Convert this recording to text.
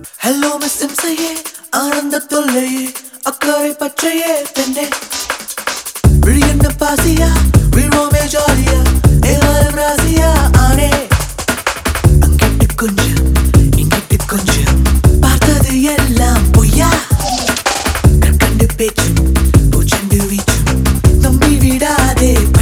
Hello Miss Imsaye, ஆனந்த தொல்லையே அக்கறை பச்சையே பெண்ணே விழியன்ன பாசியா விழுவோமே ஜாலியா எல்லாரும் ராசியா ஆனே அங்கிட்டு கொஞ்சம் இங்கிட்டு கொஞ்சம் பார்த்தது எல்லாம் பொய்யா கற்கண்டு பேச்சும் பூச்செண்டு வீச்சும் நம்பி விடாதே